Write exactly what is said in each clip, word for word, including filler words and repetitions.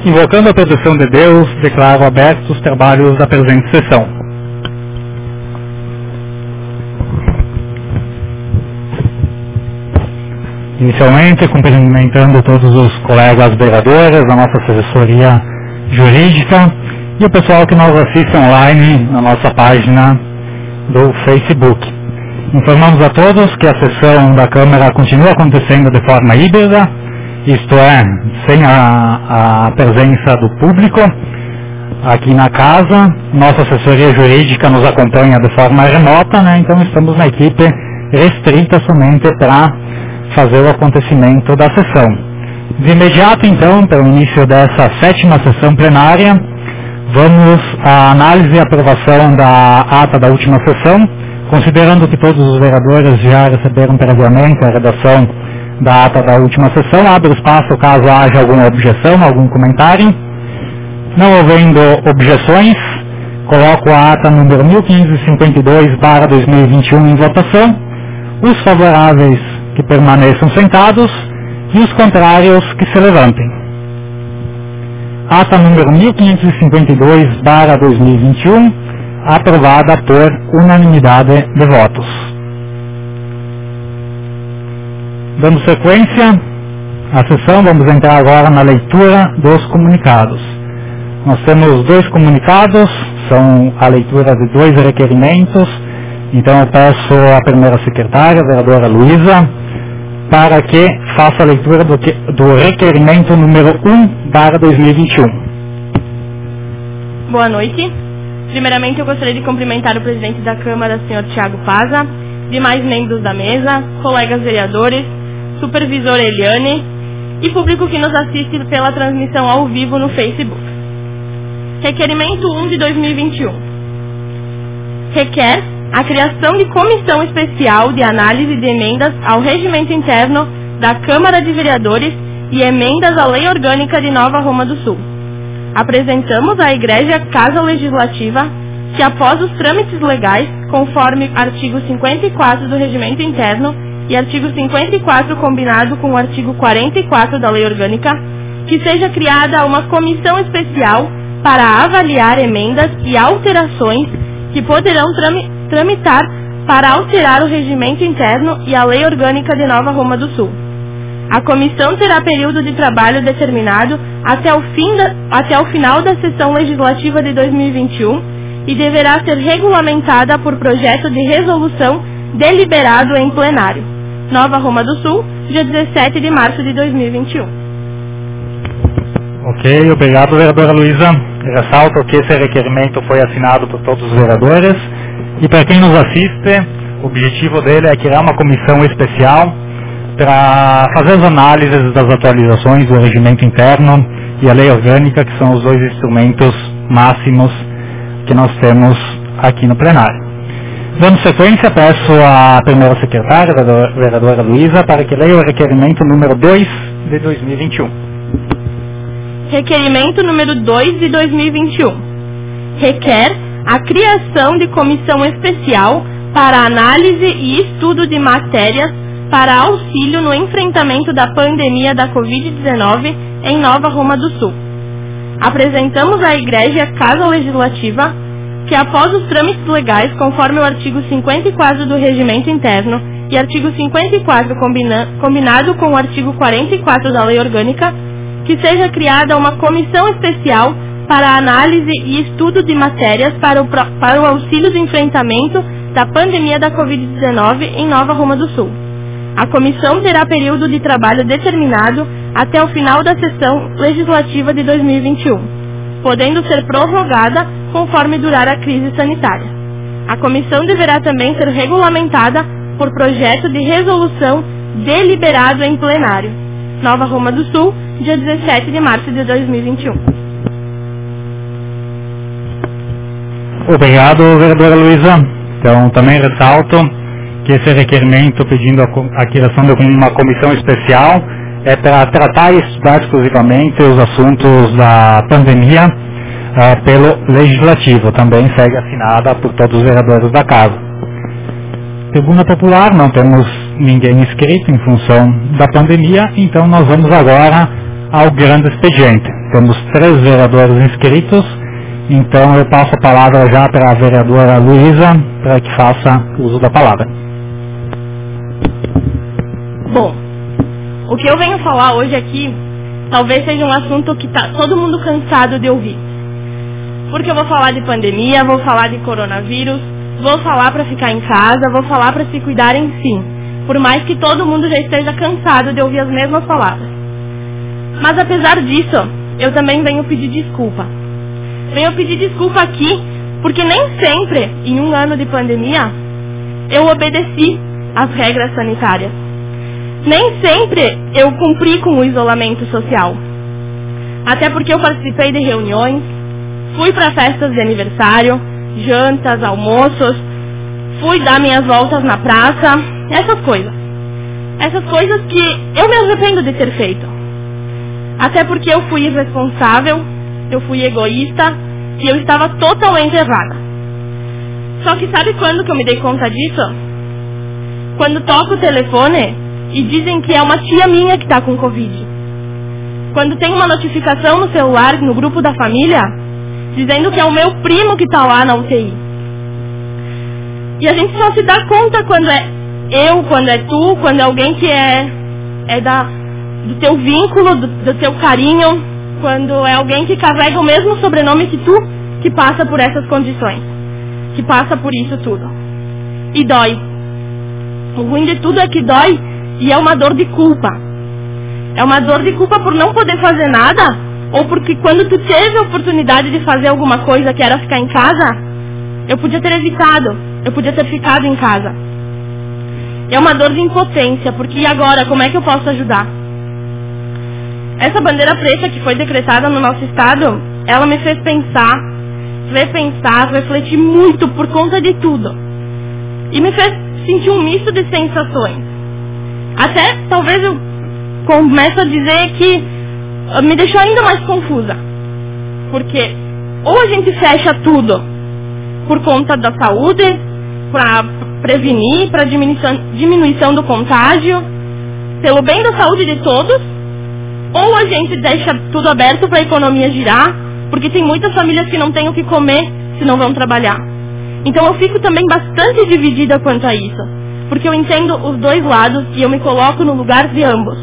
Invocando a proteção de Deus, declaro abertos os trabalhos da presente sessão. Inicialmente, cumprimentando todos os colegas vereadores, a nossa assessoria jurídica e o pessoal que nos assiste online na nossa página do Facebook. Informamos a todos que a sessão da Câmara continua acontecendo de forma híbrida, isto é, sem a, a presença do público aqui na casa. Nossa assessoria jurídica nos acompanha de forma remota, né? Então estamos na equipe restrita somente para fazer o acontecimento da sessão. De imediato, então, para o início dessa sétima sessão plenária, vamos à análise e aprovação da ata da última sessão, considerando que todos os vereadores já receberam previamente a redação da ata da última sessão. Abre espaço caso haja alguma objeção, algum comentário. Não havendo objeções, coloco a ata número mil quinhentos e cinquenta e dois barra dois mil e vinte e um em votação. Os favoráveis que permaneçam sentados e os contrários que se levantem. Ata número mil quinhentos e cinquenta e dois barra dois mil e vinte e um, aprovada por unanimidade de votos. Dando sequência à sessão, vamos entrar agora na leitura dos comunicados. Nós temos dois comunicados, são a leitura de dois requerimentos. Então eu peço à primeira secretária, a vereadora Luísa, para que faça a leitura do, que, do requerimento número um barra dois mil e vinte e um. Boa noite. Primeiramente eu gostaria de cumprimentar o presidente da Câmara, senhor Thiago Paza, demais membros da mesa, colegas vereadores, supervisor Eliane e público que nos assiste pela transmissão ao vivo no Facebook. Requerimento um de dois mil e vinte e um. Requer a criação de comissão especial de análise de emendas ao regimento interno da Câmara de Vereadores e emendas à Lei Orgânica de Nova Roma do Sul. Apresentamos à Igreja Casa Legislativa que, após os trâmites legais, conforme artigo cinquenta e quatro do regimento interno e artigo cinquenta e quatro combinado com o artigo quarenta e quatro da Lei Orgânica, que seja criada uma comissão especial para avaliar emendas e alterações que poderão tramitar tramitar para alterar o regimento interno e a Lei Orgânica de Nova Roma do Sul. A comissão terá período de trabalho determinado até o, fim da, até o final da sessão legislativa de dois mil e vinte e um e deverá ser regulamentada por projeto de resolução deliberado em plenário. Nova Roma do Sul, dia dezessete de março de dois mil e vinte e um. Ok, obrigado, vereadora Luísa. Ressalto que esse requerimento foi assinado por todos os vereadores. E para quem nos assiste, o objetivo dele é criar uma comissão especial para fazer as análises das atualizações do regimento interno e a lei orgânica, que são os dois instrumentos máximos que nós temos aqui no plenário. Dando sequência, peço à primeira secretária, a vereadora Luísa, para que leia o requerimento número dois de dois mil e vinte e um. Requerimento número dois de dois mil e vinte e um. Requer a criação de comissão especial para análise e estudo de matérias para auxílio no enfrentamento da pandemia da covid dezenove em Nova Roma do Sul. Apresentamos à Igreja Casa Legislativa que, após os trâmites legais, conforme o artigo cinquenta e quatro do Regimento Interno e artigo cinquenta e quatro combina, combinado com o artigo quarenta e quatro da Lei Orgânica, que seja criada uma comissão especial para análise e estudo de matérias para o, para o auxílio do enfrentamento da pandemia da covid dezenove em Nova Roma do Sul. A comissão terá período de trabalho determinado até o final da sessão legislativa de dois mil e vinte e um, podendo ser prorrogada conforme durar a crise sanitária. A comissão deverá também ser regulamentada por projeto de resolução deliberado em plenário. Nova Roma do Sul, dia dezessete de março de dois mil e vinte e um. Obrigado, vereadora Luísa. Então, também ressalto que esse requerimento pedindo a criação de uma comissão especial é para tratar e estudar exclusivamente os assuntos da pandemia uh, pelo Legislativo. Também segue assinada por todos os vereadores da Casa. Tribuna Popular, não temos ninguém inscrito em função da pandemia, então nós vamos agora ao grande expediente. temos três vereadores inscritos, então eu passo a palavra já para a vereadora Luísa, para que faça uso da palavra. Bom, o que eu venho falar hoje aqui, talvez seja um assunto que está todo mundo cansado de ouvir. Porque eu vou falar de pandemia, vou falar de coronavírus, vou falar para ficar em casa, vou falar para se cuidarem sim. Por mais que todo mundo já esteja cansado de ouvir as mesmas palavras. Mas apesar disso, eu também venho pedir desculpa. Venho pedir desculpa aqui, porque nem sempre, em um ano de pandemia, eu obedeci às regras sanitárias. Nem sempre eu cumpri com o isolamento social. Até porque eu participei de reuniões, fui para festas de aniversário, jantas, almoços, fui dar minhas voltas na praça, essas coisas. Essas coisas que eu me arrependo de ter feito. Até porque eu fui irresponsável, eu fui egoísta e eu estava totalmente errada. Só que sabe quando que eu me dei conta disso? Quando toco o telefone e dizem que é uma tia minha que está com Covid. Quando tem uma notificação no celular, no grupo da família, dizendo que é o meu primo que está lá na U T I. E a gente só se dá conta quando é eu, quando é tu, quando é alguém que é, é da, do teu vínculo, do, do teu carinho, quando é alguém que carrega o mesmo sobrenome que tu, que passa por essas condições, que passa por isso tudo. E dói. O ruim de tudo é que dói e é uma dor de culpa. É uma dor de culpa por não poder fazer nada, ou porque quando tu teve a oportunidade de fazer alguma coisa que era ficar em casa, eu podia ter evitado, eu podia ter ficado em casa. É uma dor de impotência, porque e agora, como é que eu posso ajudar? Essa bandeira preta que foi decretada no nosso estado, ela me fez pensar, repensar, refletir muito por conta de tudo. E me fez sentir um misto de sensações. Até, talvez eu comece a dizer que me deixou ainda mais confusa. Porque ou a gente fecha tudo por conta da saúde, para prevenir, para diminuição, diminuição do contágio, pelo bem da saúde de todos, ou a gente deixa tudo aberto para a economia girar, porque tem muitas famílias que não têm o que comer se não vão trabalhar. Então eu fico também bastante dividida quanto a isso, porque eu entendo os dois lados e eu me coloco no lugar de ambos.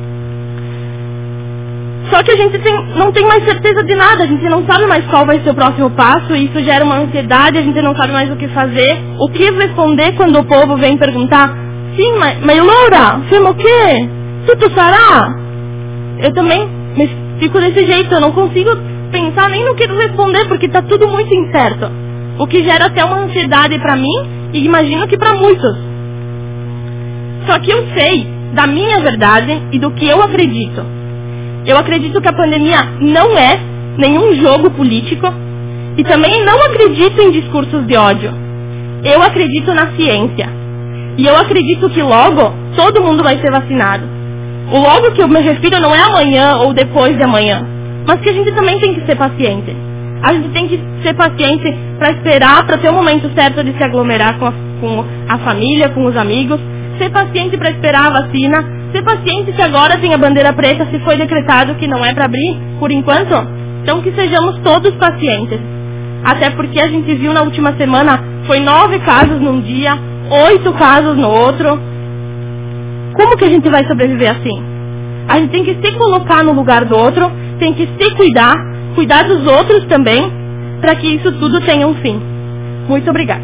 Só que a gente tem, não tem mais certeza de nada, a gente não sabe mais qual vai ser o próximo passo, e isso gera uma ansiedade, a gente não sabe mais o que fazer, o que responder quando o povo vem perguntar: sim, mas, mas Loura, fez o quê? Tudo sará? Eu também me fico desse jeito, eu não consigo pensar nem no que responder, porque está tudo muito incerto. O que gera até uma ansiedade para mim, e imagino que para muitos. Só que eu sei da minha verdade e do que eu acredito. Eu acredito que a pandemia não é nenhum jogo político e também não acredito em discursos de ódio. Eu acredito na ciência. E eu acredito que logo todo mundo vai ser vacinado. O logo que eu me refiro não é amanhã ou depois de amanhã, mas que a gente também tem que ser paciente. A gente tem que ser paciente para esperar, para ter o momento certo de se aglomerar com a, com a família, com os amigos. Ser paciente para esperar a vacina. Ser paciente que agora tem a bandeira preta, se foi decretado que não é para abrir, por enquanto. Então que sejamos todos pacientes. Até porque a gente viu na última semana, foi nove casos num dia, oito casos no outro. Como que a gente vai sobreviver assim? A gente tem que se colocar no lugar do outro, tem que se cuidar, cuidar dos outros também, para que isso tudo tenha um fim. Muito obrigada.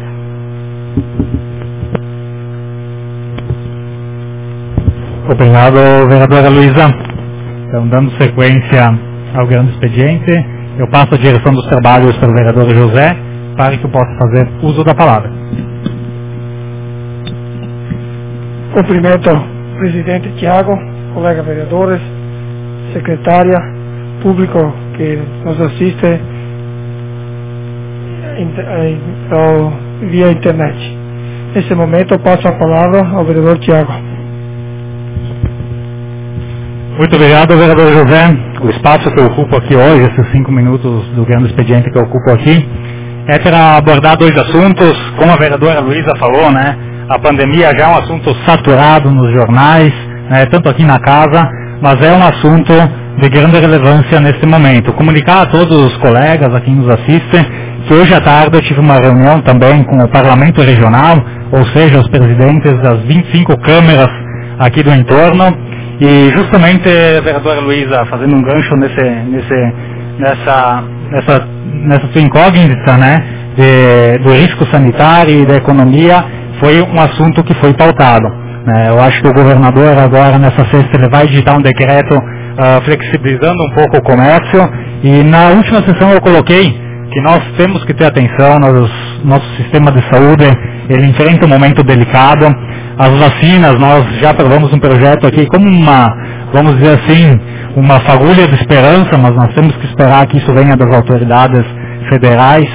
Obrigado, vereadora Luísa. Então, dando sequência ao grande expediente, eu passo a direção dos trabalhos para o vereador José, para que eu possa fazer uso da palavra. Cumprimento o presidente Tiago, colegas vereadores, secretária, público que nos assiste via internet. Nesse momento, eu passo a palavra ao vereador Tiago. Muito obrigado, vereador José. O espaço que eu ocupo aqui hoje, esses cinco minutos do grande expediente que eu ocupo aqui, é para abordar dois assuntos. Como a vereadora Luísa falou, né, a pandemia já é um assunto saturado nos jornais, né, tanto aqui na casa, mas é um assunto de grande relevância nesse momento. Comunicar a todos os colegas a quem nos assistem que hoje à tarde eu tive uma reunião também com o Parlamento Regional, ou seja, os presidentes das vinte e cinco câmeras aqui do entorno, e justamente a vereadora Luísa, fazendo um gancho nesse, nesse, nessa, nessa, nessa sua incógnita, né, de, do risco sanitário e da economia, foi um assunto que foi pautado. Né. Eu acho que o governador agora, nessa sexta, ele vai editar um decreto uh, flexibilizando um pouco o comércio, e na última sessão eu coloquei que nós temos que ter atenção, nós, nosso sistema de saúde, ele enfrenta um momento delicado. As vacinas, nós já aprovamos um projeto aqui como uma, vamos dizer assim, uma fagulha de esperança, mas nós temos que esperar que isso venha das autoridades federais.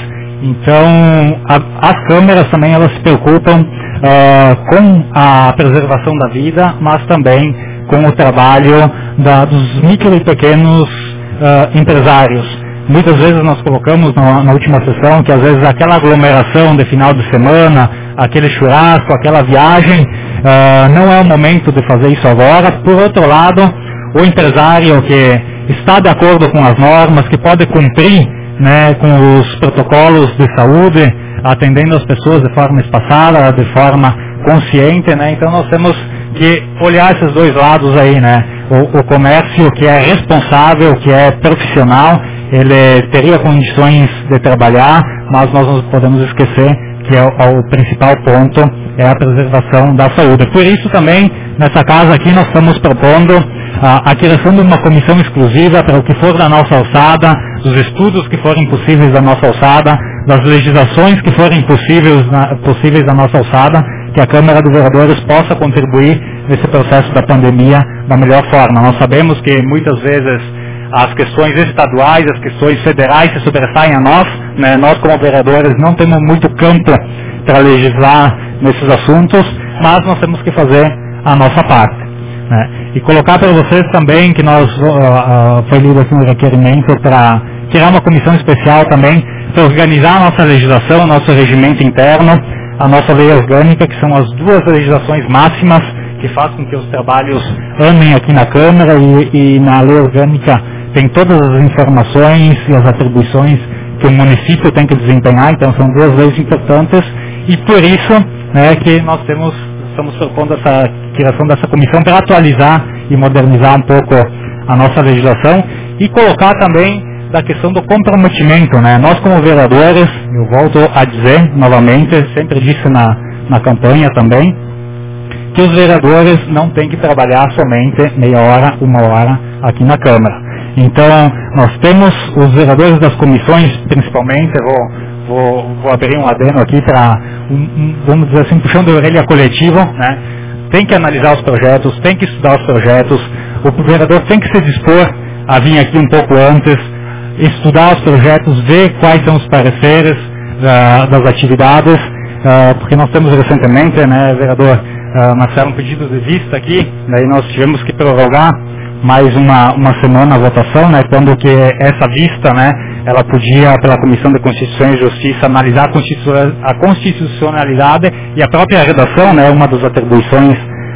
Então, a, as câmeras também, elas se preocupam uh, com a preservação da vida, mas também com o trabalho da, dos micro e pequenos uh, empresários. Muitas vezes nós colocamos na, na última sessão que às vezes aquela aglomeração de final de semana, aquele churrasco, aquela viagem, uh, não é o momento de fazer isso agora. Por outro lado, o empresário que está de acordo com as normas, que pode cumprir, né, com os protocolos de saúde, atendendo as pessoas de forma espaçada, de forma consciente, né, então nós temos que olhar esses dois lados aí, né, o, o comércio que é responsável, que é profissional, ele teria condições de trabalhar, mas nós não podemos esquecer que é o, o principal ponto é a preservação da saúde. Por isso também, nessa casa aqui, nós estamos propondo a, a criação de uma comissão exclusiva para o que for da nossa alçada, dos estudos que forem possíveis da nossa alçada, das legislações que forem possíveis, na, possíveis da nossa alçada, que a Câmara de Vereadores possa contribuir nesse processo da pandemia da melhor forma. Nós sabemos que muitas vezes as questões estaduais, as questões federais se sobressaem a nós, né? Nós como vereadores não temos muito campo para legislar nesses assuntos, mas nós temos que fazer a nossa parte. Né? E colocar para vocês também que nós uh, uh, foi lido aqui um requerimento para criar uma comissão especial também para organizar a nossa legislação, o nosso regimento interno, a nossa lei orgânica, que são as duas legislações máximas que fazem com que os trabalhos andem aqui na Câmara, e, e na lei orgânica tem todas as informações e as atribuições que o município tem que desempenhar. Então são duas leis importantes, e por isso, né, que nós temos, estamos propondo essa criação dessa comissão para atualizar e modernizar um pouco a nossa legislação, e colocar também da questão do comprometimento, né? Nós como vereadores, eu volto a dizer novamente, sempre disse na, na campanha também, que os vereadores não têm que trabalhar somente meia hora, uma hora aqui na Câmara. Então, nós temos os vereadores das comissões, principalmente, eu vou, vou, vou abrir um adeno aqui para, um, um, vamos dizer assim, puxão de orelha coletivo, né? Tem que analisar os projetos, tem que estudar os projetos, o vereador tem que se dispor a vir aqui um pouco antes, estudar os projetos, ver quais são os pareceres uh, das atividades, uh, porque nós temos recentemente, né, vereador uh, Marcelo, um pedido de vista aqui, daí nós tivemos que prorrogar mais uma, uma semana a votação, né, quando que essa vista, né, ela podia, pela Comissão de Constituição e Justiça, analisar a, constitu a constitucionalidade e a própria redação, né, uma das atribuições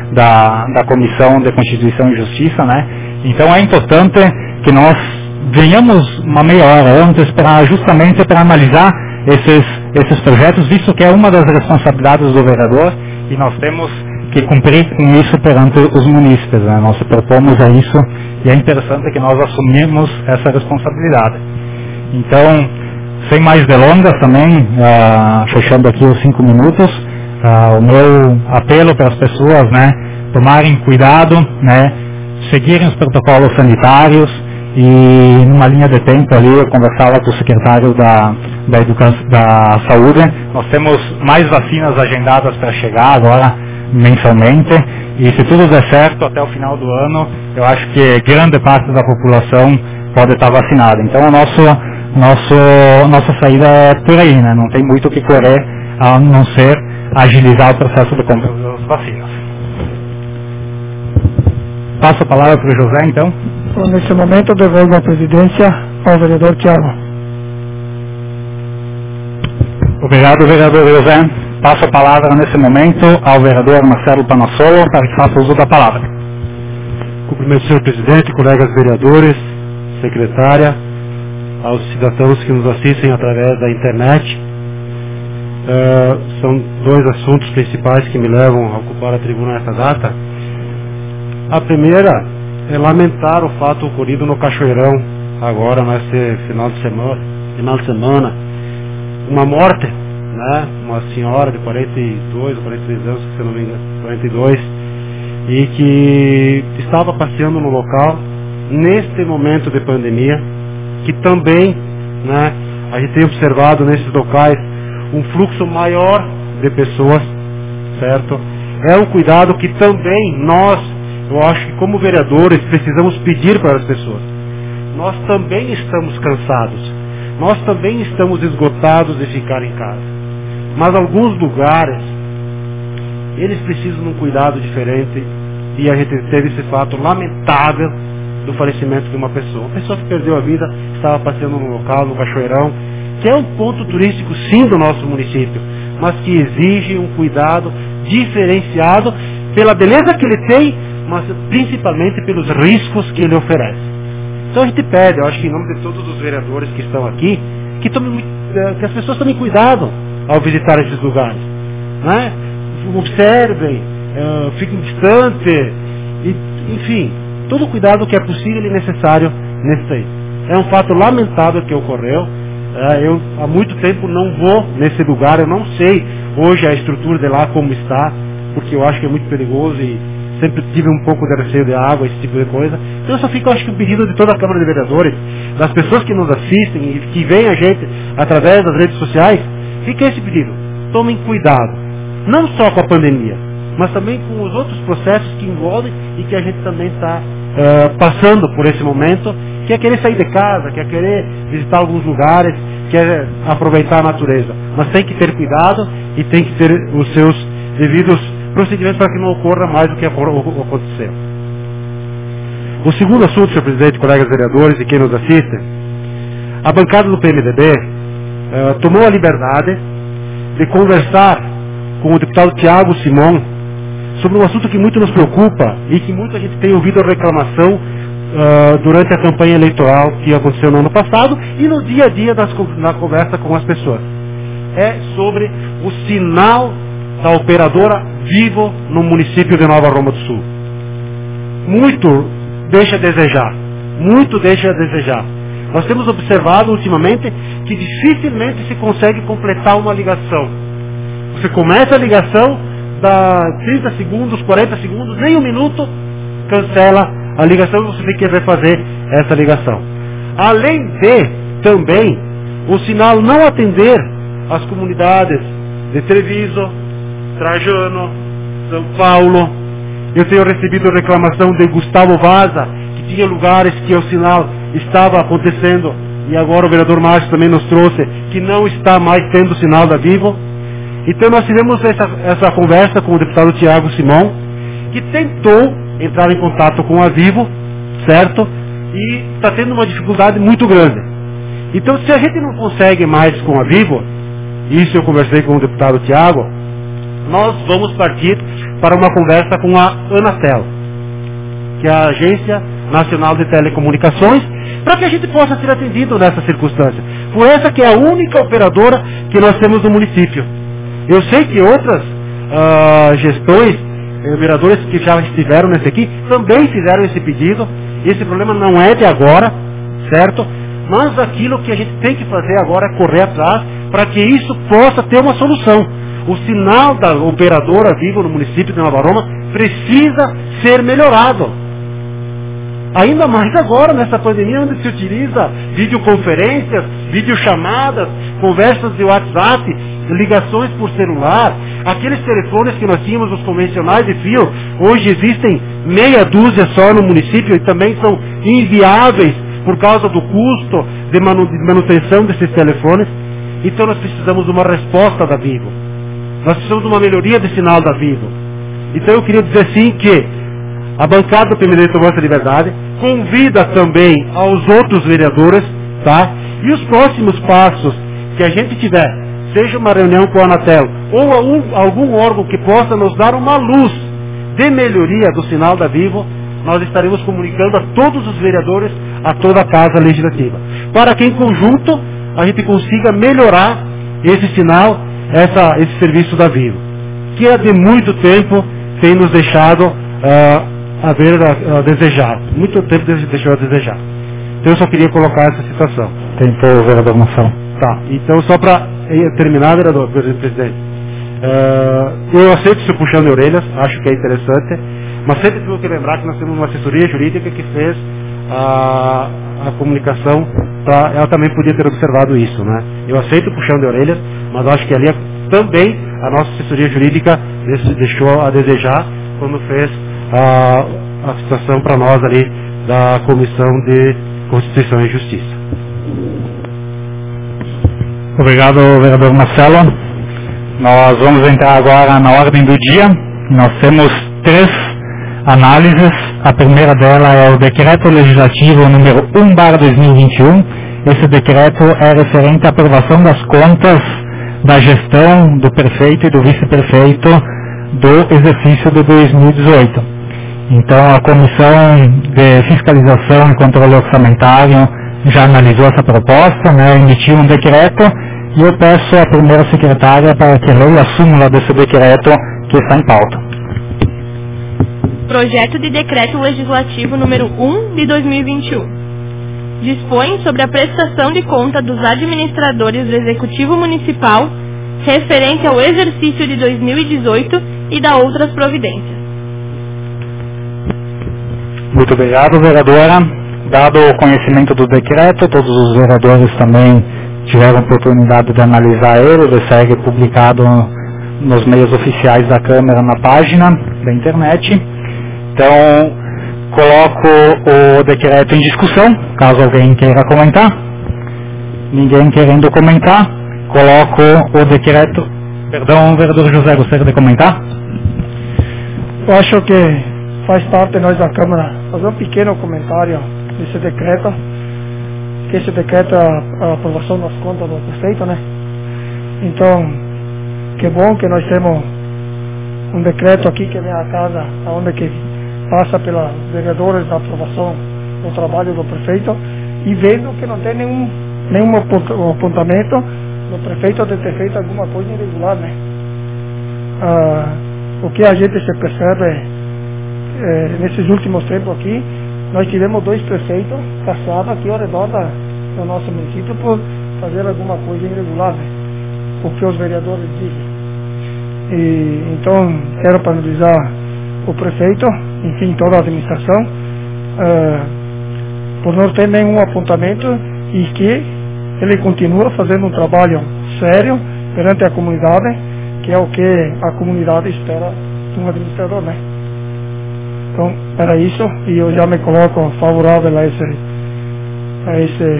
da, da Comissão de Constituição e Justiça, né. Então é importante que nós venhamos uma meia hora antes para, justamente para analisar esses, esses projetos, visto que é uma das responsabilidades do vereador, e nós temos que cumprir com isso perante os munícipes, né? Nós propomos a isso, e é interessante que nós assumimos essa responsabilidade. Então, sem mais delongas também, uh, fechando aqui os cinco minutos, uh, o meu apelo para as pessoas, né, tomarem cuidado, né, seguirem os protocolos sanitários, e numa linha de tempo ali eu conversava com o secretário da, da, educação, da saúde, nós temos mais vacinas agendadas para chegar agora mensalmente, e se tudo der certo até o final do ano, eu acho que grande parte da população pode estar vacinada. Então a nosso, nosso, nossa saída é por aí, né? Não tem muito o que correr a não ser agilizar o processo de compra das vacinas. Passo a palavra para o José, então. Bom, nesse momento eu devolvo a presidência ao vereador Tiago. Obrigado, vereador José. Passo a palavra nesse momento ao vereador Marcelo Panassolo para que faça uso da palavra. cumprimento o senhor presidente, colegas vereadores, secretária, aos cidadãos que nos assistem através da internet. Uh, são dois assuntos principais que me levam a ocupar a tribuna nessa data. A primeira é lamentar o fato ocorrido no Cachoeirão, agora nesse final de semana, final de semana, uma morte, né? Uma senhora de quarenta e dois ou quarenta e três anos, se não me engano, quarenta e dois, e que estava passeando no local neste momento de pandemia, que também, né, a gente tem observado nesses locais um fluxo maior de pessoas, certo? É um cuidado que também nós, eu acho que como vereadores, precisamos pedir para as pessoas. Nós também estamos cansados, nós também estamos esgotados de ficar em casa, mas alguns lugares eles precisam de um cuidado diferente, e a gente teve esse fato lamentável do falecimento de uma pessoa, uma pessoa que perdeu a vida, estava passeando no local, no Cachoeirão, que é um ponto turístico sim do nosso município, mas que exige um cuidado diferenciado pela beleza que ele tem, mas principalmente pelos riscos que ele oferece. Então a gente pede, eu acho que em nome de todos os vereadores que estão aqui, que, tomem, que as pessoas tomem cuidado ao visitar esses lugares, né? Observem, uh, fiquem distantes, e, enfim, todo o cuidado que é possível e necessário nesse aí. É um fato lamentável que ocorreu. Uh, eu há muito tempo não vou nesse lugar, eu não sei hoje a estrutura de lá como está, porque eu acho que é muito perigoso e sempre tive um pouco de receio de água, esse tipo de coisa. Então eu só fico, acho que o pedido de toda a Câmara de Vereadores, das pessoas que nos assistem e que veem a gente através das redes sociais, fica esse pedido: tomem cuidado, não só com a pandemia, mas também com os outros processos que envolvem e que a gente também está uh, passando por esse momento, que é querer sair de casa, que é querer visitar alguns lugares, que é aproveitar a natureza. Mas tem que ter cuidado e tem que ter os seus devidos procedimentos para que não ocorra mais do que aconteceu. O segundo assunto, senhor presidente, colegas vereadores e quem nos assiste, a bancada do P M D B uh, tomou a liberdade de conversar com o deputado Tiago Simão sobre um assunto que muito nos preocupa e que muita gente tem ouvido a reclamação uh, durante a campanha eleitoral que aconteceu no ano passado e no dia a dia das, na conversa com as pessoas. É sobre o sinal da operadora Vivo no município de Nova Roma do Sul. Muito deixa a desejar, muito deixa a desejar. Nós temos observado ultimamente que dificilmente se consegue completar uma ligação. Você começa a ligação, dá trinta segundos, quarenta segundos, nem um minuto, cancela a ligação e você tem que refazer essa ligação. Além de, também, o sinal não atender as comunidades de Treviso, Trajano, São Paulo. Eu tenho recebido reclamação de Gustavo Vaza, que tinha lugares que o sinal estava acontecendo, e agora o vereador Márcio também nos trouxe que não está mais tendo sinal da Vivo. Então nós tivemos essa, essa conversa com o deputado Tiago Simão, que tentou entrar em contato com a Vivo, certo? E está tendo uma dificuldade muito grande. Então se a gente não consegue mais com a Vivo, isso eu conversei com o deputado Tiago, nós vamos partir para uma conversa com a Anatel, que é a Agência Nacional de Telecomunicações, para que a gente possa ser atendido nessa circunstância. Por essa que é a única operadora que nós temos no município. Eu sei que outras uh, gestões, eh, vereadores que já estiveram nesse aqui, também fizeram esse pedido. Esse problema não é de agora, certo? Mas aquilo que a gente tem que fazer agora é correr atrás para que isso possa ter uma solução. O sinal da operadora Vivo no município de Nova Roma precisa ser melhorado. Ainda mais agora, nessa pandemia, onde se utiliza videoconferências, videochamadas, conversas de WhatsApp, ligações por celular. Aqueles telefones que nós tínhamos, os convencionais de fio, hoje existem meia dúzia só no município e também são inviáveis por causa do custo de manutenção desses telefones. Então nós precisamos de uma resposta da Vivo. Nós precisamos de uma melhoria de sinal da Vivo. Então eu queria dizer sim que a bancada do P M D B tomou essa liberdade, convida também aos outros vereadores, tá? E os próximos passos que a gente tiver, seja uma reunião com a Anatel ou algum, algum órgão que possa nos dar uma luz de melhoria do sinal da Vivo, nós estaremos comunicando a todos os vereadores, a toda a Casa Legislativa, para que em conjunto a gente consiga melhorar esse sinal, essa, esse serviço da Vivo, que há de muito tempo tem nos deixado uh, a ver a, a desejar, muito tempo deixou a desejar. Então eu só queria colocar essa situação. Tentou, vereador Marcelo. Tá, então só para terminar, vereador, presidente, uh, eu aceito o seu puxão de orelhas, acho que é interessante, mas sempre tenho que lembrar que nós temos uma assessoria jurídica que fez a, a comunicação, pra, ela também podia ter observado isso, né? Eu aceito o puxão de orelhas, mas acho que ali também a nossa assessoria jurídica deixou a desejar quando fez a, a situação para nós ali da Comissão de Constituição e Justiça. Obrigado, vereador Marcelo. Nós vamos entrar agora na ordem do dia. Nós temos três análises. A primeira dela é o decreto legislativo número um barra dois mil e vinte e um. Esse decreto é referente à aprovação das contas da gestão do prefeito e do vice-prefeito do exercício de dois mil e dezoito. Então, a Comissão de Fiscalização e Controle Orçamentário já analisou essa proposta, né, emitiu um decreto, e eu peço à primeira secretária para que leia a súmula desse decreto que está em pauta. Projeto de Decreto Legislativo número um de dois mil e vinte e um. Dispõe sobre a prestação de conta dos administradores do Executivo Municipal referente ao exercício de dois mil e dezoito e da outras providências. Muito obrigado, vereadora. Dado o conhecimento do decreto, todos os vereadores também tiveram oportunidade de analisar ele, ele segue publicado nos meios oficiais da Câmara na página da internet. Então, coloco o decreto em discussão, caso alguém queira comentar. Ninguém querendo comentar, coloco o decreto... Perdão, vereador José, gostaria de comentar? Eu acho que faz parte nós da Câmara fazer um pequeno comentário desse decreto, que esse decreto é a, a aprovação das contas do prefeito, né? Então, que bom que nós temos um decreto aqui que vem à casa, onde que passa pelos vereadores da aprovação do trabalho do prefeito, e vendo que não tem nenhum, nenhum apontamento do prefeito de ter feito alguma coisa irregular, né? Ah, o que a gente se percebe é, nesses últimos tempos aqui, nós tivemos dois prefeitos caçados aqui ao redor da, do nosso município por fazer alguma coisa irregular, né? O que os vereadores dizem. E, então, quero parabenizar o prefeito, enfim, toda a administração, uh, por não ter nenhum apontamento, e que ele continua fazendo um trabalho sério perante a comunidade, que é o que a comunidade espera de um administrador, né? Então, era isso, e eu já me coloco favorável a esse, a esse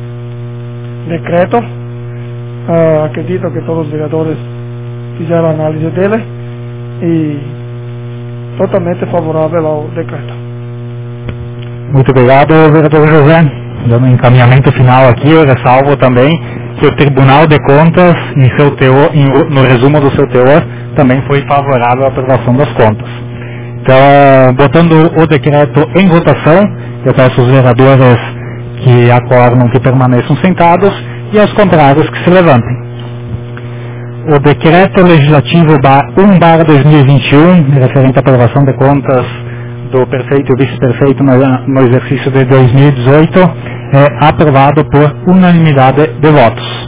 decreto. Uh, acredito que todos os vereadores fizeram a análise dele, e totalmente favorável ao decreto. Muito obrigado, vereador José. Dando um encaminhamento final aqui, eu ressalvo também que o Tribunal de Contas, em seu teor, em, no resumo do seu teor, também foi favorável à aprovação das contas. Então, botando o decreto em votação, eu peço aos vereadores que acordam que permaneçam sentados e aos contrários que se levantem. O decreto legislativo um barra dois mil e vinte e um, referente à aprovação de contas do prefeito e vice-prefeito no, no exercício de dois mil e dezoito, é aprovado por unanimidade de votos.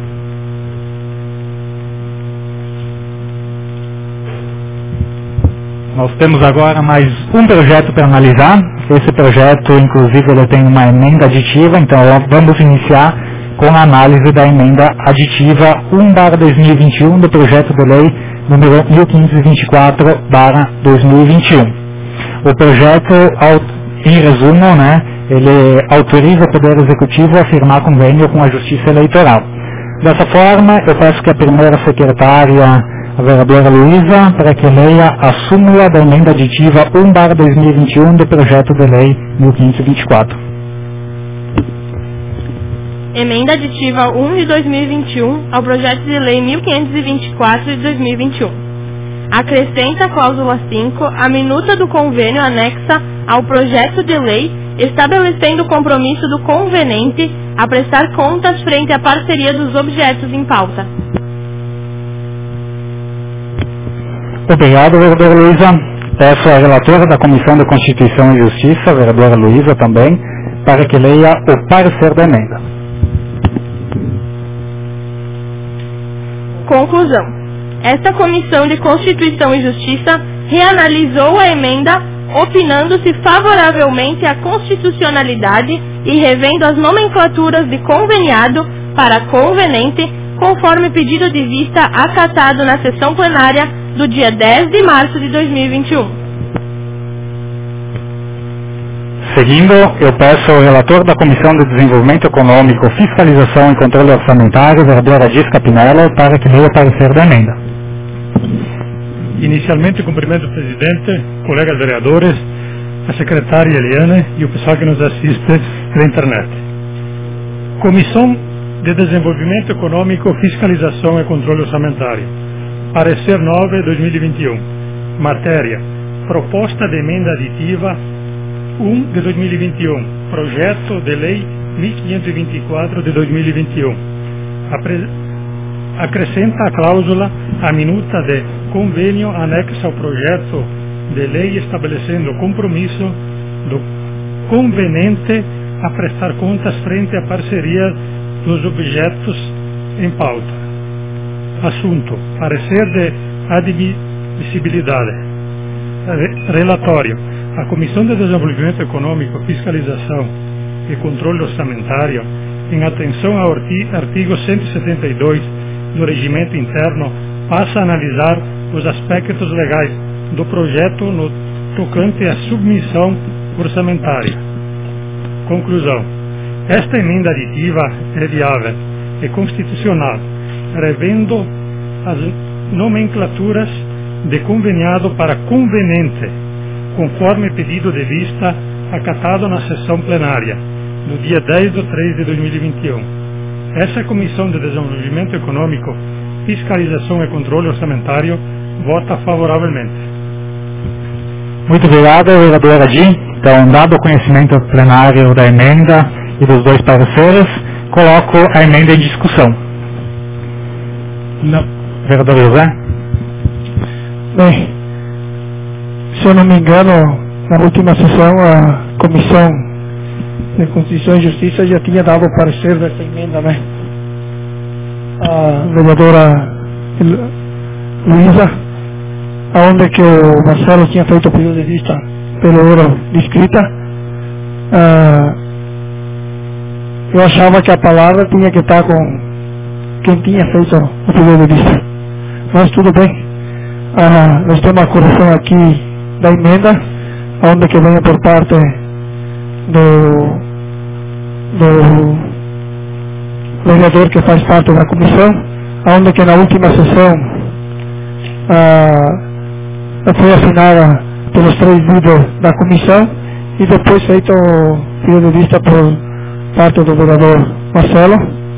Nós temos agora mais um projeto para analisar. Esse projeto, inclusive, ele tem uma emenda aditiva, então vamos iniciar com a análise da emenda aditiva um barra dois mil e vinte e um do projeto de lei número mil quinhentos e vinte e quatro barra dois mil e vinte e um. O projeto, em resumo, né, ele autoriza o Poder Executivo a firmar convênio com a Justiça Eleitoral. Dessa forma, eu peço que a primeira secretária, a vereadora Luísa, para que leia a súmula da emenda aditiva um barra dois mil e vinte e um do projeto de lei mil quinhentos e vinte e quatro. Emenda aditiva um de dois mil e vinte e um ao projeto de lei mil quinhentos e vinte e quatro de dois mil e vinte e um. Acrescenta a cláusula cinco a minuta do convênio anexa ao projeto de lei estabelecendo o compromisso do convenente a prestar contas frente à parceria dos objetos em pauta. Obrigado, vereadora Luísa. Peço à relatora da Comissão de Constituição e Justiça, a vereadora Luísa também, para que leia o parecer da emenda. Conclusão. Esta Comissão de Constituição e Justiça reanalisou a emenda, opinando-se favoravelmente à constitucionalidade e revendo as nomenclaturas de conveniado para convenente, conforme pedido de vista acatado na sessão plenária do dia dez de março de dois mil e vinte e um. Seguindo, eu peço ao relator da Comissão de Desenvolvimento Econômico, Fiscalização e Controle Orçamentário, vereadora Disca Pinello, para que leia o parecer da emenda. Inicialmente, cumprimento o presidente, colegas vereadores, a secretária Eliane e o pessoal que nos assiste pela internet. Comissão de Desenvolvimento Econômico, Fiscalização e Controle Orçamentário. Parecer nove de dois mil e vinte e um. Matéria: Proposta de Emenda Aditiva um de dois mil e vinte e um. Projeto de Lei mil quinhentos e vinte e quatro de dois mil e vinte e um. Apre... Acrescenta a cláusula à minuta de convênio anexa ao projeto de lei estabelecendo o compromisso do convenente a prestar contas frente à parceria dos objetos em pauta. Assunto: parecer de admissibilidade. Relatório: a Comissão de Desenvolvimento Econômico, Fiscalização e Controle Orçamentário, em atenção ao artigo cento e setenta e dois do Regimento Interno, passa a analisar os aspectos legais do projeto no tocante à submissão orçamentária. Conclusão: esta emenda aditiva é viável e constitucional, revendo as nomenclaturas de conveniado para convenente, conforme pedido de vista acatado na sessão plenária, no dia dez de três de dois mil e vinte e um. Essa Comissão de Desenvolvimento Econômico, Fiscalização e Controle Orçamentário vota favoravelmente. Muito obrigado, vereadora Di. Então, dado o conhecimento plenário da emenda e dos dois pareceres, coloco a emenda em discussão. Não. Vereador José? Bem, se eu não me engano, na última sessão a Comissão de Constituição e Justiça já tinha dado o parecer dessa emenda, né? A vereadora Luísa, aonde que o Marcelo tinha feito o pedido de vista pelo ouro de escrita, ah, eu achava que a palavra tinha que estar com quem tinha feito o pedido de vista. Mas tudo bem. Ah, nós temos a correção aqui da emenda, onde que vem por parte do, do vereador que faz parte da comissão, onde que na última sessão ah, foi assinada pelos três líderes da comissão e depois feito o pedido de vista por parte do vereador Marcelo,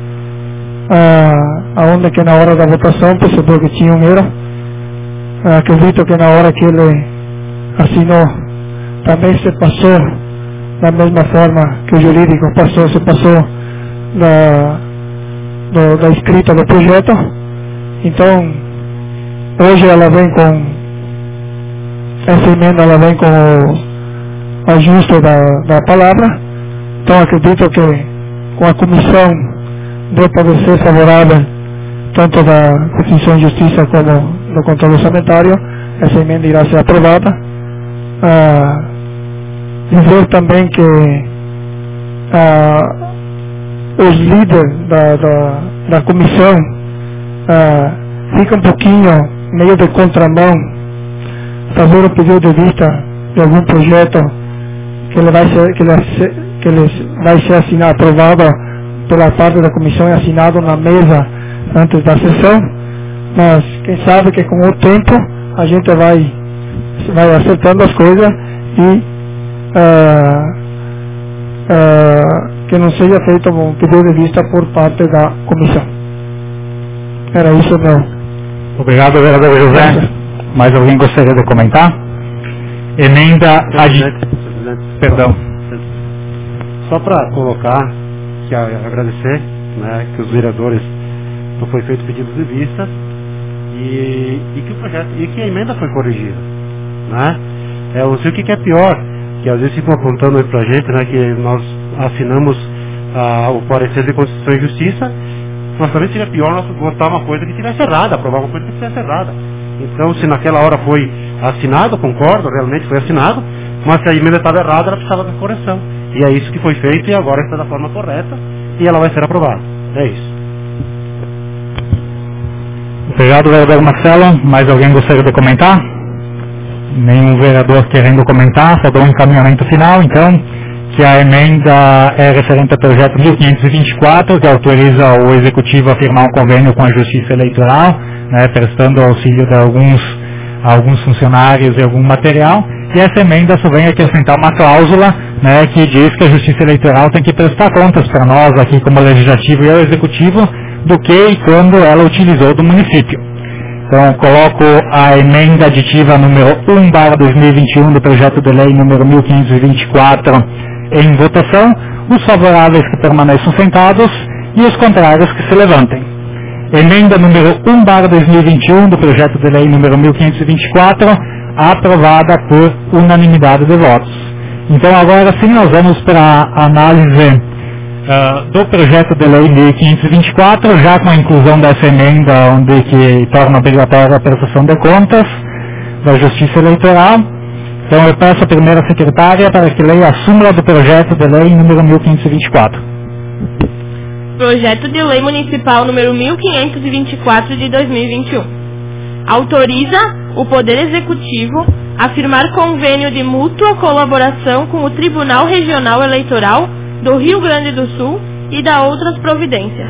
ah, onde que na hora da votação percebeu que tinha um erro. Ah, acredito que na hora que ele assinou também se passou da mesma forma que o jurídico passou, se passou da, do, da escrita do projeto. Então, hoje ela vem com essa emenda, ela vem com o ajuste da, da palavra. Então, acredito que com a comissão deu para ser favorável tanto da Constituição e Justiça como do Controle Orçamentário, essa emenda irá ser aprovada. Ah, dizer também que ah, os líderes da, da, da comissão ah, ficam um pouquinho meio de contramão fazer o pedido de vista de algum projeto que ele vai ser, que ele, que ele vai ser assinado, aprovado pela parte da comissão e assinado na mesa antes da sessão, mas quem sabe que com o tempo a gente vai, vai acertando as coisas e uh, uh, que não seja feito um pedido de vista por parte da comissão. Era isso, meu. Obrigado, vereador José. Mais alguém gostaria de comentar? Emenda aditiva. presidente. Perdão. Só para colocar, que agradecer, né, que os vereadores não foi feito pedido de vista e, e que o projeto e que a emenda foi corrigida, né? É, eu não sei o que, que é pior, que às vezes ficam apontando aí pra gente, né, que nós assinamos ah, o parecer de Constituição e Justiça, mas também seria pior nós votar uma coisa que estivesse errada, aprovar uma coisa que estivesse errada. Então, se naquela hora foi assinado, concordo, realmente foi assinado, mas se a emenda estava errada, ela precisava de correção. E é isso que foi feito e agora está da forma correta e ela vai ser aprovada. É isso. Obrigado, vereador Marcelo. Mais alguém gostaria de comentar? Nenhum vereador querendo comentar, só dou um encaminhamento final, então, que a emenda é referente ao projeto mil quinhentos e vinte e quatro, que autoriza o Executivo a firmar um convênio com a Justiça Eleitoral, né, prestando auxílio de alguns, alguns funcionários e algum material, e essa emenda só vem acrescentar uma cláusula, né, que diz que a Justiça Eleitoral tem que prestar contas para nós, aqui como Legislativo e o Executivo, do que e quando ela utilizou do município. Então, coloco a emenda aditiva número um barra dois mil e vinte e um do projeto de lei número mil quinhentos e vinte e quatro em votação, os favoráveis que permaneçam sentados e os contrários que se levantem. Emenda número um barra dois mil e vinte e um do projeto de lei número mil quinhentos e vinte e quatro, aprovada por unanimidade de votos. Então, agora sim, nós vamos para a análise uh, do projeto de lei mil quinhentos e vinte e quatro, já com a inclusão dessa emenda, onde que torna obrigatória a prestação de contas da Justiça Eleitoral. Então, eu peço à primeira secretária para que leia a súmula do projeto de lei número mil quinhentos e vinte e quatro. Projeto de Lei Municipal número mil quinhentos e vinte e quatro de dois mil e vinte e um. Autoriza o Poder Executivo a firmar convênio de mútua colaboração com o Tribunal Regional Eleitoral do Rio Grande do Sul e da outras providências.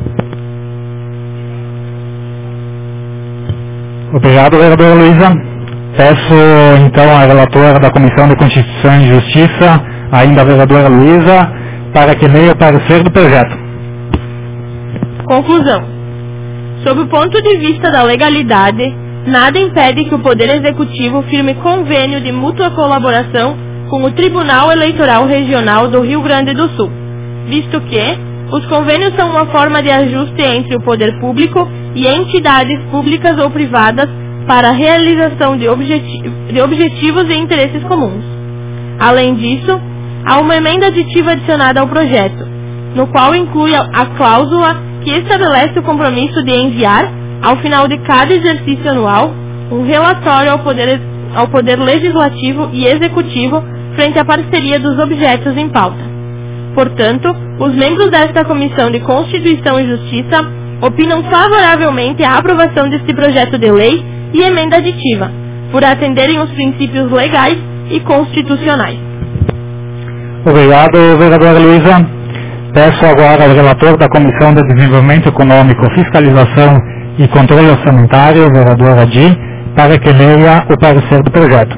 Obrigado, vereadora Luísa. Peço, então, à relatora da Comissão de Constituição e Justiça, ainda a vereadora Luísa, para que leia o parecer do projeto. Conclusão. Sob o ponto de vista da legalidade, nada impede que o Poder Executivo firme convênio de mútua colaboração com o Tribunal Eleitoral Regional do Rio Grande do Sul, visto que os convênios são uma forma de ajuste entre o poder público e entidades públicas ou privadas para a realização de, objeti- de objetivos e interesses comuns. Além disso, há uma emenda aditiva adicionada ao projeto, no qual inclui a, a cláusula que estabelece o compromisso de enviar, ao final de cada exercício anual, um relatório ao Poder, ao poder Legislativo e Executivo frente à parceria dos objetos em pauta. Portanto, os membros desta Comissão de Constituição e Justiça opinam favoravelmente à aprovação deste projeto de lei e emenda aditiva, por atenderem os princípios legais e constitucionais. Obrigado, vereadora Luísa. Peço agora ao relator da Comissão de Desenvolvimento Econômico, Fiscalização e Controle Orçamentário, vereador Adi, para que leia o parecer do projeto.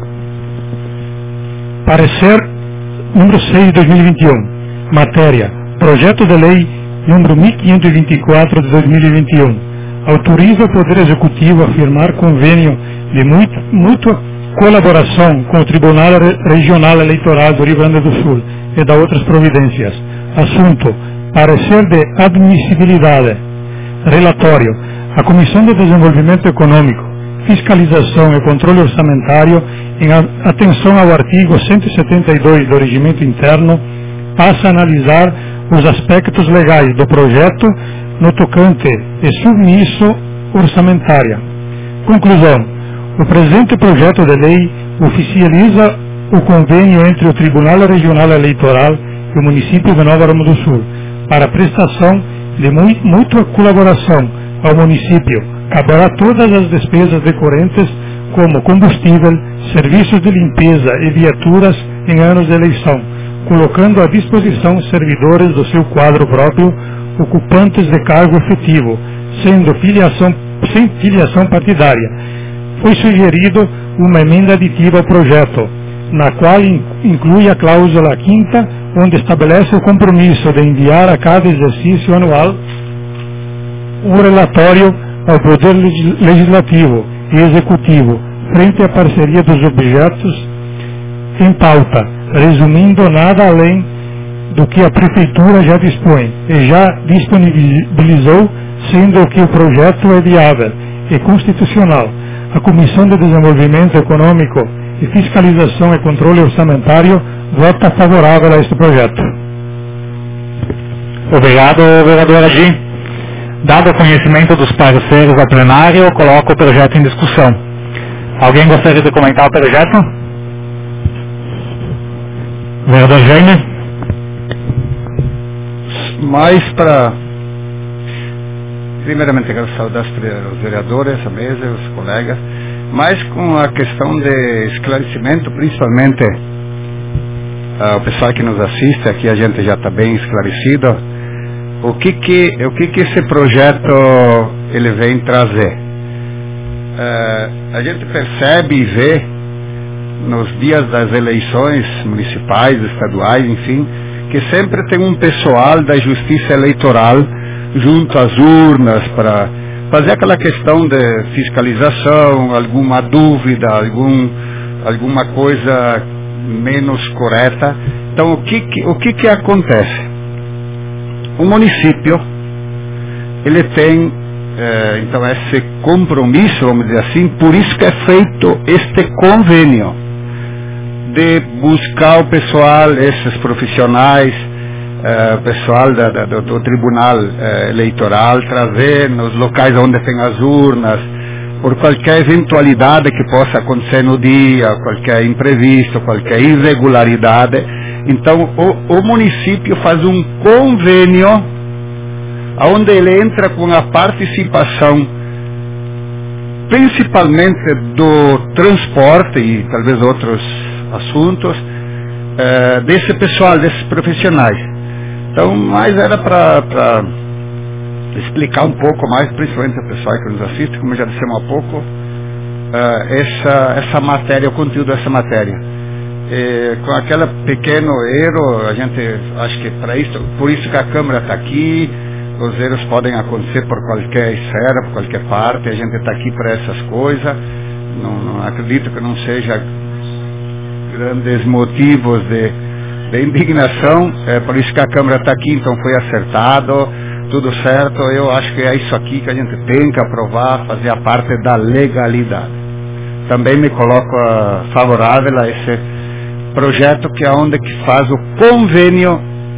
Parecer número seis de dois mil e vinte e um. Matéria: Projeto de Lei número mil quinhentos e vinte e quatro de dois mil e vinte e um. Autoriza o Poder Executivo a firmar convênio de mútua colaboração com o Tribunal Regional Eleitoral do Rio Grande do Sul e da outras providências. Assunto: parecer de admissibilidade. Relatório: a Comissão de Desenvolvimento Econômico, Fiscalização e Controle Orçamentário, em atenção ao artigo cento e setenta e dois do Regimento Interno, passa a analisar os aspectos legais do projeto no tocante e submisso orçamentária. Conclusão: o presente projeto de lei oficializa o convênio entre o Tribunal Regional Eleitoral e o município de Nova Arama do Sul para prestação de mútua colaboração ao município. Caberá todas as despesas decorrentes, como combustível, serviços de limpeza e viaturas em anos de eleição, colocando à disposição servidores do seu quadro próprio, ocupantes de cargo efetivo, sendo filiação, sem filiação partidária. Foi sugerido uma emenda aditiva ao projeto, na qual inclui a cláusula quinta, onde estabelece o compromisso de enviar a cada exercício anual um relatório ao Poder Legislativo e Executivo frente à parceria dos objetos em pauta, resumindo nada além do que a Prefeitura já dispõe e já disponibilizou, sendo que o projeto é viável e constitucional. A Comissão de Desenvolvimento Econômico e Fiscalização e Controle Orçamentário vota favorável a este projeto. Obrigado, vereador Adi. Dado o conhecimento dos parceiros ao plenário, eu coloco o projeto em discussão. Alguém gostaria de comentar o projeto? Vereador Jaime? Mais para... Primeiramente, quero saudar os vereadores, a mesa, os colegas, mas com a questão de esclarecimento, principalmente uh, o pessoal que nos assiste, aqui a gente já está bem esclarecido, o que que, o que que esse projeto ele vem trazer. Uh, a gente percebe e vê nos dias das eleições municipais, estaduais, enfim, que sempre tem um pessoal da justiça eleitoral junto às urnas para fazer aquela questão de fiscalização, alguma dúvida, algum, alguma coisa menos correta. Então, o que que, o que que acontece? O município, ele tem, eh, então, esse compromisso, vamos dizer assim, por isso que é feito este convênio, de buscar o pessoal, esses profissionais, Uh, pessoal da, da, do, do Tribunal uh, Eleitoral, trazer nos locais onde tem as urnas, por qualquer eventualidade que possa acontecer no dia, qualquer imprevisto, qualquer irregularidade. Então, o, o município faz um convênio onde ele entra com a participação, principalmente do transporte e talvez outros assuntos, uh, desse pessoal, desses profissionais. Então, mais era para explicar um pouco mais, principalmente o pessoal que nos assiste, como já dissemos há pouco, uh, essa, essa matéria, o conteúdo dessa matéria. E, com aquele pequeno erro, a gente acho que para isso, por isso que a Câmara está aqui, os erros podem acontecer por qualquer esfera, por qualquer parte, a gente está aqui para essas coisas, não, não acredito que não seja grandes motivos de de indignação, é por isso que a Câmara está aqui, então foi acertado, tudo certo. Eu acho que é isso aqui que a gente tem que aprovar, fazer a parte da legalidade. Também me coloco uh, favorável a esse projeto, que é onde que faz o convênio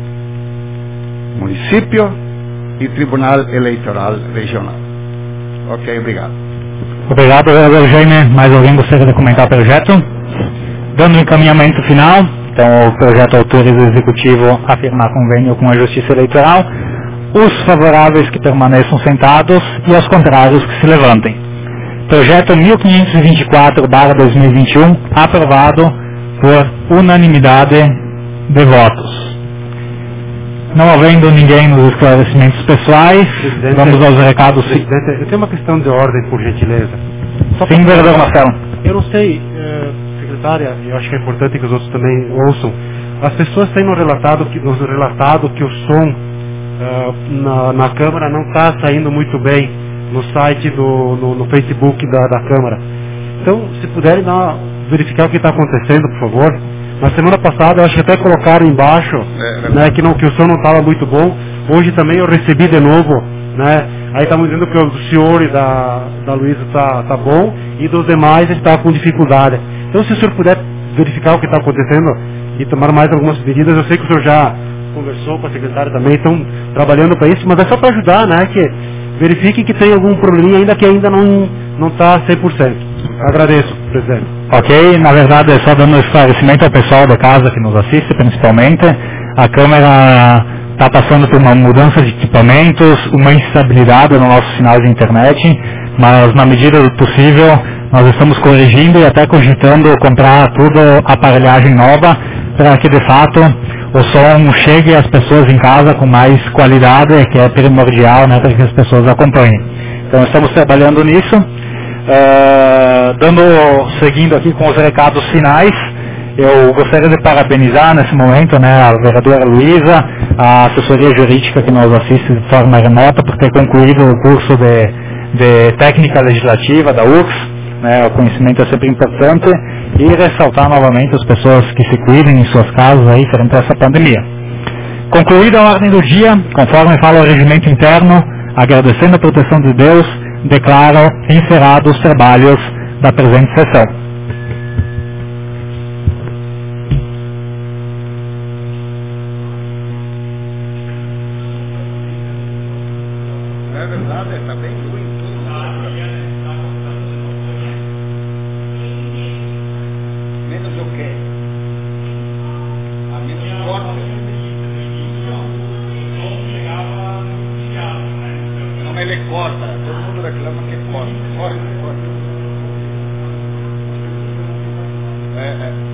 município e Tribunal Eleitoral Regional. Ok, obrigado. Obrigado, vereador Jaime. Mais alguém gostaria de comentar o projeto? Dando encaminhamento final, então o projeto autoriza o Executivo a firmar convênio com a Justiça Eleitoral, os favoráveis que permaneçam sentados e os contrários que se levantem. Projeto mil quinhentos e vinte e quatro barra dois mil e vinte e um, aprovado por unanimidade de votos. Não havendo ninguém nos esclarecimentos pessoais, Presidente, vamos aos recados. Presidente, eu tenho uma questão de ordem, por gentileza. Só Sim, vereador Marcelo. Eu não sei, eh, secretária, eu acho que é importante que os outros também ouçam. As pessoas têm nos relatado que, nos relatado que o som uh, na, na Câmara não está saindo muito bem no site, do, no, no Facebook da, da Câmara. Então, se puderem dar, verificar o que está acontecendo, por favor. Na semana passada, eu acho que até colocaram embaixo, é, é né, que, não, que o som não estava muito bom. Hoje também eu recebi de novo, né? Aí estamos dizendo que o do senhor e da, da Luísa está tá bom e dos demais está com dificuldade. Então, se o senhor puder verificar o que está acontecendo e tomar mais algumas medidas, eu sei que o senhor já conversou com a secretária também, estão trabalhando para isso, mas é só para ajudar, né? Que verifiquem que tem algum probleminha ainda que ainda não não está cem por cento. Agradeço, presidente. Ok, na verdade, é só dando esclarecimento ao pessoal da casa que nos assiste, principalmente. A Câmara está passando por uma mudança de equipamentos, uma instabilidade no nosso sinal de internet, mas na medida do possível nós estamos corrigindo e até cogitando comprar tudo aparelhagem nova para que de fato o som chegue às pessoas em casa com mais qualidade, que é primordial, né, para que as pessoas acompanhem. Então estamos trabalhando nisso, uh, dando, seguindo aqui com os recados finais. Eu gostaria de parabenizar nesse momento, né, a vereadora Luísa, a assessoria jurídica que nos assiste de forma remota por ter concluído o curso de, de técnica legislativa da U X S, né, o conhecimento é sempre importante, e ressaltar novamente as pessoas que se cuidem em suas casas aí frente a essa pandemia. Concluída a ordem do dia, conforme fala o regimento interno, agradecendo a proteção de Deus, declaro encerrados os trabalhos da presente sessão. É verdade, está bem ruim tudo. Menos o quê? A menos corte. Não, ele corta. Todo mundo reclama que corta. Corta, corta. É, é.